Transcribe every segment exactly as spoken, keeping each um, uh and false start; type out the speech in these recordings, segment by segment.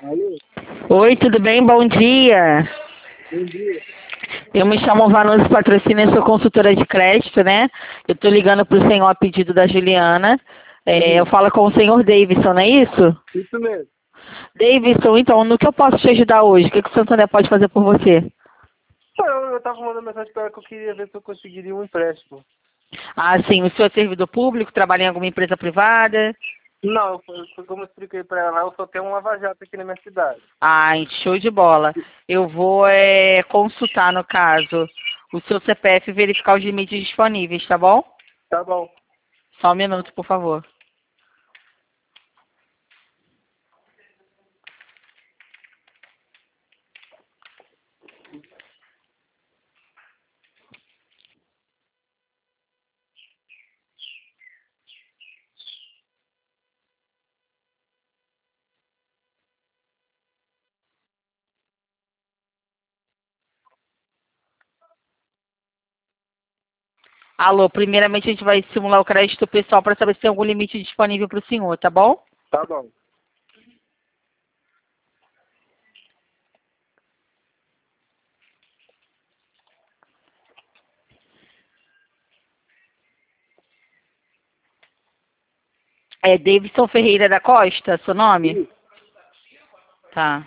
Alô? Oi, tudo bem? Bom dia. Bom dia. Eu me chamo Vanusa Patrocínio, sou consultora de crédito, né? Eu tô ligando pro senhor a pedido da Juliana. É, eu Uhum. falo com o senhor Davidson, não é isso? Isso mesmo. Davidson, então, no que eu posso te ajudar hoje? O que, que o Santander pode fazer por você? Só Eu, eu tava mandando mensagem pra ela que eu queria ver se eu conseguiria um empréstimo. Ah, sim, o senhor é servidor público, trabalha em alguma empresa privada? Não, foi, foi como eu expliquei pra ela, eu só tenho um lava-jato aqui na minha cidade. Ai, show de bola. Eu vou é, consultar, no caso, o seu C P F e verificar os limites disponíveis, tá bom? Tá bom. Só um minuto, por favor. Alô, primeiramente a gente vai simular o crédito pessoal para saber se tem algum limite disponível para o senhor, tá bom? Tá bom. É Davidson Ferreira da Costa, seu nome? Isso. Tá.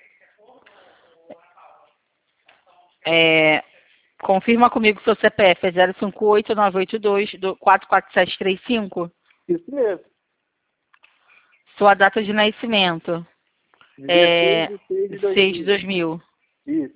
É, confirma comigo o seu C P F, é zero cinco oito nove oito dois quatro quatro sete três cinco. Isso mesmo. Sua data de nascimento dezesseis é de seis de dois seis de mil. dois mil. Isso.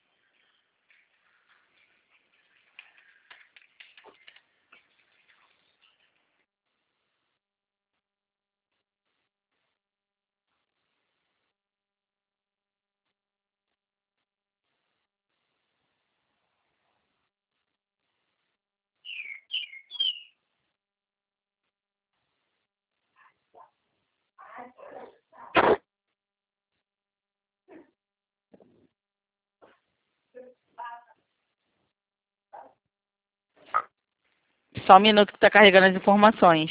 Só um minuto que está carregando as informações.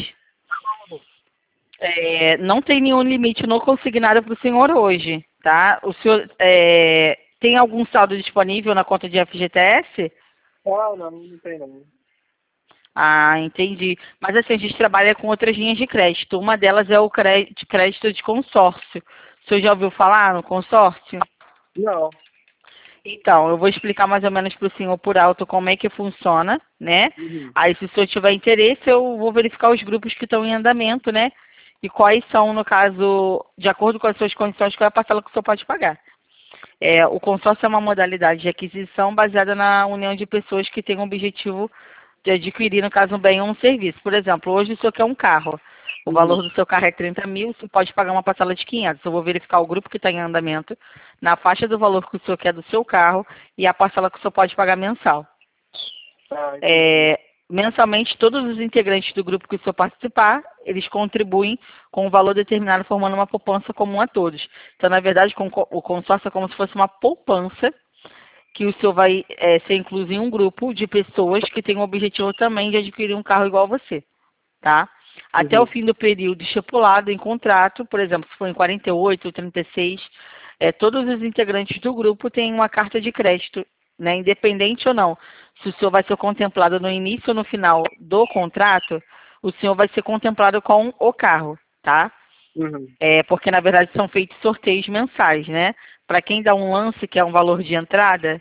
É, não tem nenhum limite no consignado para o senhor hoje, tá? O senhor é, tem algum saldo disponível na conta de F G T S? Ah, não, não tem não. Ah, entendi. Mas assim, a gente trabalha com outras linhas de crédito. Uma delas é o cré- de crédito de consórcio. O senhor já ouviu falar no consórcio? Não. Então, eu vou explicar mais ou menos para o senhor por alto como é que funciona, né? Uhum. Aí, se o senhor tiver interesse, eu vou verificar os grupos que estão em andamento, né? E quais são, no caso, de acordo com as suas condições, qual é a parcela que o senhor pode pagar. É, o consórcio é uma modalidade de aquisição baseada na união de pessoas que têm o objetivo de adquirir, no caso, um bem ou um serviço. Por exemplo, hoje o senhor quer um carro. O Uhum. valor do seu carro é trinta mil, você pode pagar uma parcela de quinhentos. Eu vou verificar o grupo que está em andamento, na faixa do valor que o senhor quer do seu carro e a parcela que o senhor pode pagar mensal. Ah, entendi. É, mensalmente, todos os integrantes do grupo que o senhor participar, eles contribuem com um valor determinado, formando uma poupança comum a todos. Então, na verdade, com- o consórcio é como se fosse uma poupança que o senhor vai é, ser incluso em um grupo de pessoas que têm o objetivo também de adquirir um carro igual a você, tá? Até o Uhum. fim do período estipulado em contrato, por exemplo, se for em quarenta e oito ou trinta e seis, é, todos os integrantes do grupo têm uma carta de crédito, né, independente ou não. Se o senhor vai ser contemplado no início ou no final do contrato, o senhor vai ser contemplado com o carro, tá? Uhum. É, porque na verdade são feitos sorteios mensais, né? Para quem dá um lance, que é um valor de entrada,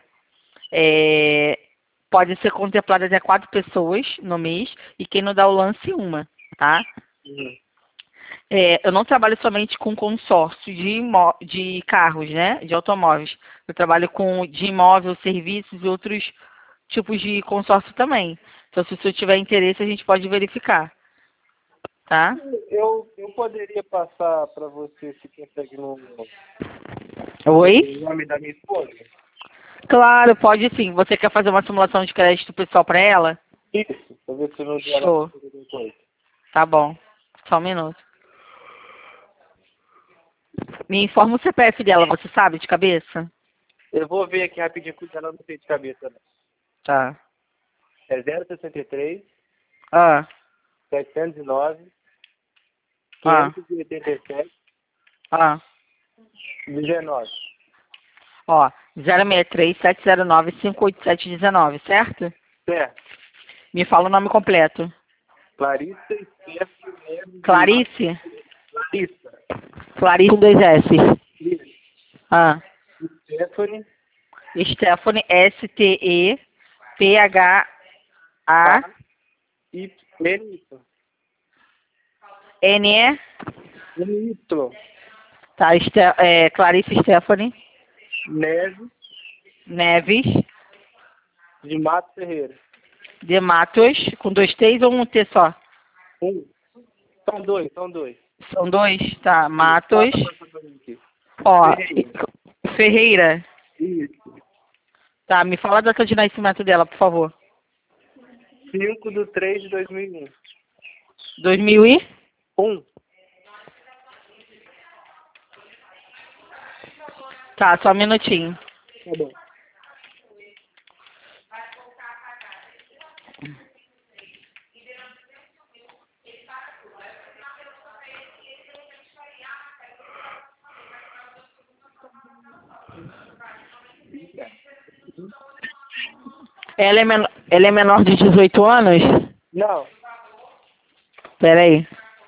é, pode ser contemplado até quatro pessoas no mês, e quem não dá o lance, uma, tá? Uhum. É, eu não trabalho somente com consórcio de, imó de carros, né? De automóveis. Eu trabalho com de imóvel, serviços e outros tipos de consórcio também. Então, se o senhor tiver interesse, a gente pode verificar, tá? Eu, eu poderia passar para você se consegue no, Oi? no nome da minha esposa? Claro, pode sim. Você quer fazer uma simulação de crédito pessoal para ela? Isso, para ver se no dia ela Show. consegue alguma coisa. Tá bom. Só um minuto. Me informa o C P F dela, você sabe de cabeça? Eu vou ver aqui rapidinho, porque ela não sei de cabeça, não. Tá. É zero sessenta e três, Ah, setecentos e nove, ah, quinhentos e oitenta e sete, ah. dezenove. Ó, zero seis três, sete zero nove, cinco oito sete um nove, certo? Certo. Me fala o nome completo. Clarissa Stephanie Neves. Clarice? Clarissa. Clarice com dois S. Isso. Ah. Stephanie. Stephanie, S T E P H A Y. N. N E. N. Tá, Ste é, Clarice Stephanie Neves. Neves De Mato Ferreira. de Matos, com dois T's ou um T só? Um. São dois, são dois. São dois? Tá, Matos. Ó, Ferreira. Ferreira. Isso. Tá, me fala a data de nascimento dela, por favor. cinco de três de dois mil e um. dois mil e? Um. Tá, só um minutinho. Tá bom. Ela é, menor, ela é menor de dezoito anos? Não. Pera aí.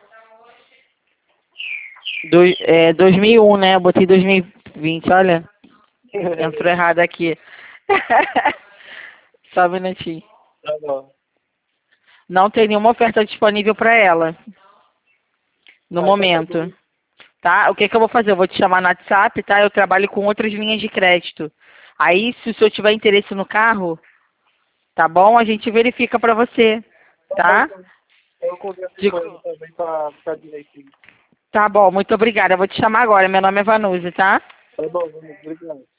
Do, é, dois mil e um, né? Eu botei dois mil e vinte, olha. Entrou errado aqui. Só um minutinho. Tá bom. Não tem nenhuma oferta disponível para ela. No Tá, momento. tá bom. Tá? O que que eu vou fazer? Eu vou te chamar no WhatsApp, tá? Eu trabalho com outras linhas de crédito. Aí, se o senhor tiver interesse no carro, tá bom? A gente verifica para você. Tá? Tá bom, então. Eu converso De- com ele também pra ficar direitinho. Tá bom, muito obrigada. Eu vou te chamar agora. Meu nome é Vanusa, tá? Tá bom, vamos. Obrigado.